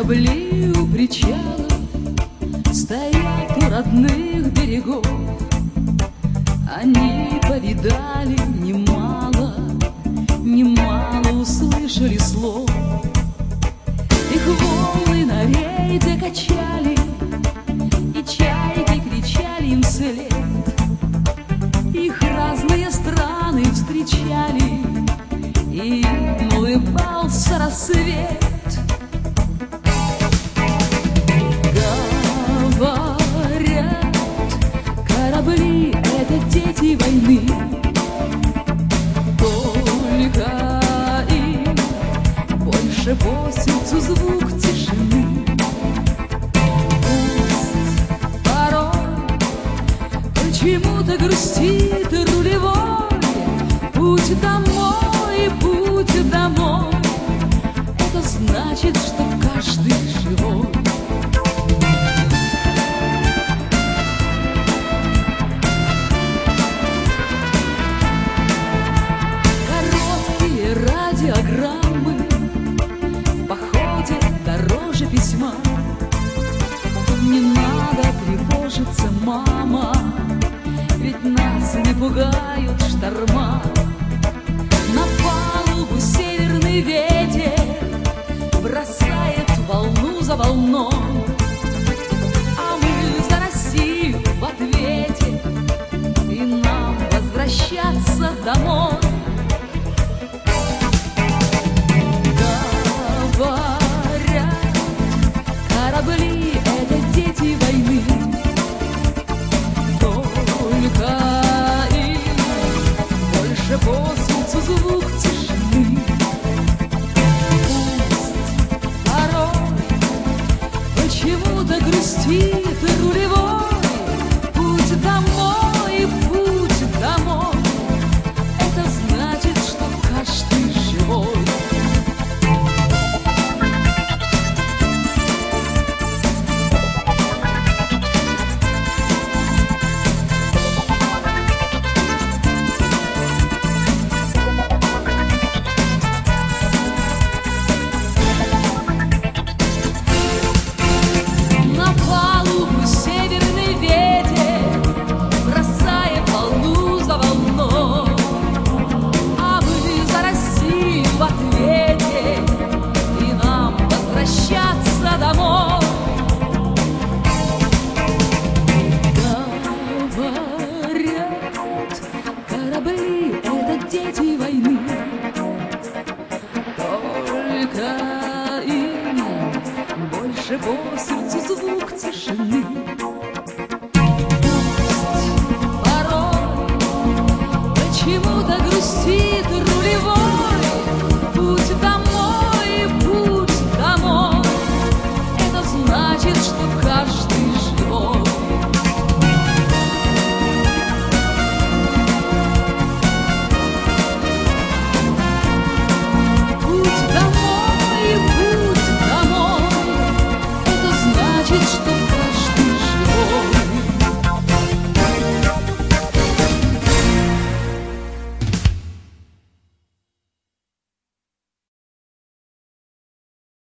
Корабли у причала стоят у родных берегов. Они повидали немало, немало услышали слов. Их волны на рейде качали, и чайки кричали им вслед. Их разные страны встречали, и им улыбался рассвет. Говорят, корабли — это дети войны, только им больше по сердцу звук тишины. Пусть порой почему-то грустит рулевой, путь домой, путь домой — это значит, что каждый живой. Радиограммы в походе дороже письма. Не надо тревожиться, мама, ведь нас не пугают шторма. На палубу северный ветер бросает волну за волной, а мы за Россию в ответе, и нам возвращаться домой. Корабли — это дети войны, только им больше по сердцу звук тишины. Пусть порой почему-то грустит рулевой, путь домой, путь домой — это значит, что каждый живой. Корабли — это дети войны, только им больше по сердцу звук тишины.